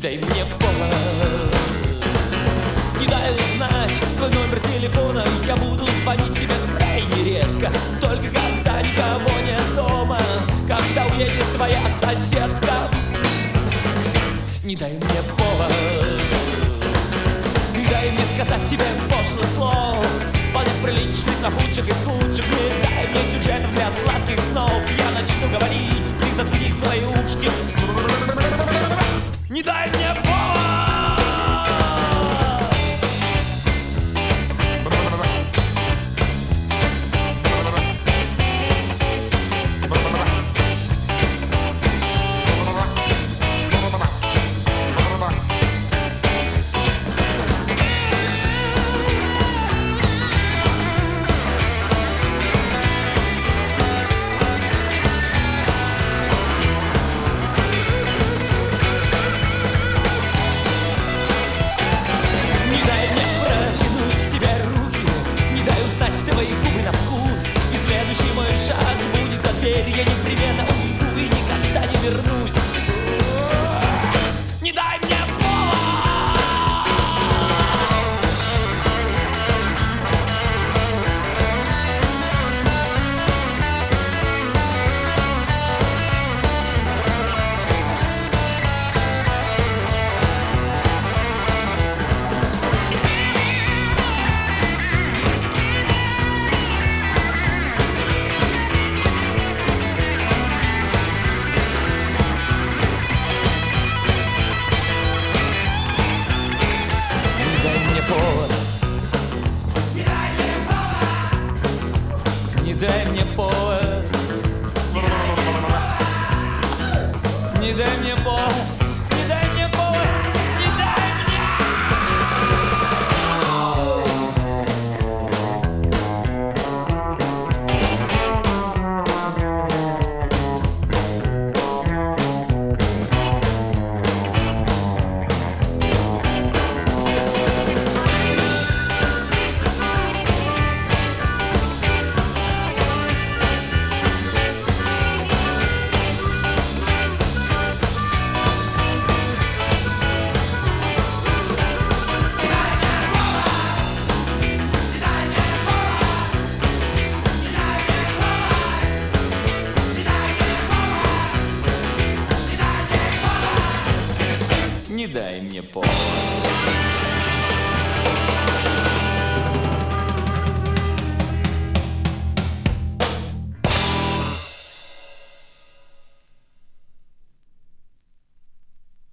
дай мне повод. Не дай узнать твой номер телефона. Я буду звонить тебе крайне редко, только когда никого нет дома, когда уедет твоя соседка. Не дай мне повод. Не дай мне сказать тебе пошлых слов, понять приличных, но худших из худших. Не дай мне сюжетов для сладких снов. Я начну говорить, ты заткни свои ушки. Не дай мне повод. Шаг будет за дверь, я непременно уйду и никогда не вернусь. Не дай мне Не дай мне повод. Не дай мне повод. Не дай мне повод. Не дай Не дай мне повод.